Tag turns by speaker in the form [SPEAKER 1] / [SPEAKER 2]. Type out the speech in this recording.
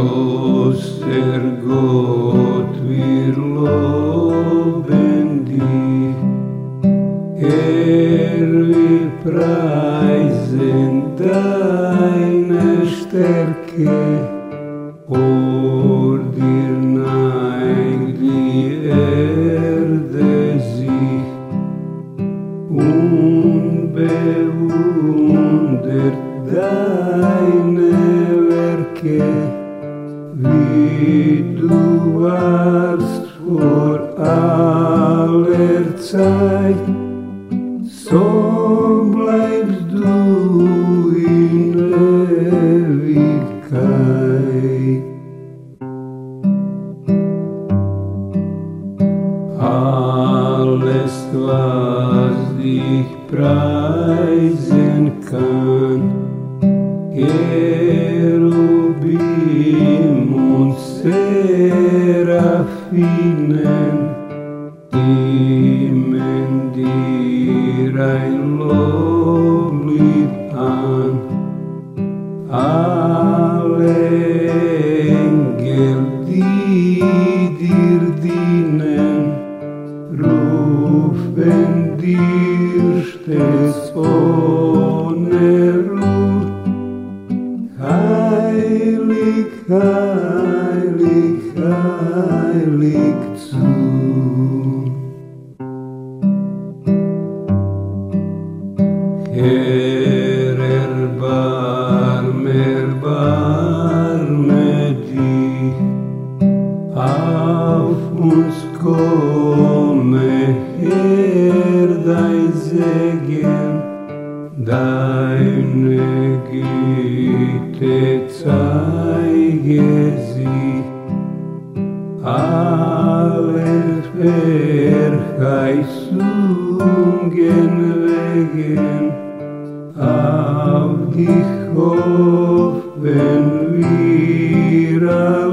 [SPEAKER 1] großer Gott, wir loben dich. Wir preisen deine Stärke, vor dir neigt die Erde sich und bewundert deine Werke, wie du warst vor aller Zeit. So bleibst du in Ewigkeit. Alles, was dich preisen kann, Cherubim und Seraphinen, stimmen dir ein Loblied an. Alle Engel, die dir dienen, rufen dir stets ohne Ruhe. Heilig, heilig, heilig zu. Herr, erbarme dich, auf uns komme, Herr, dein Segen, deine Güte zeige sich, alle Verheißungen wegen, auf dich hoffen wir.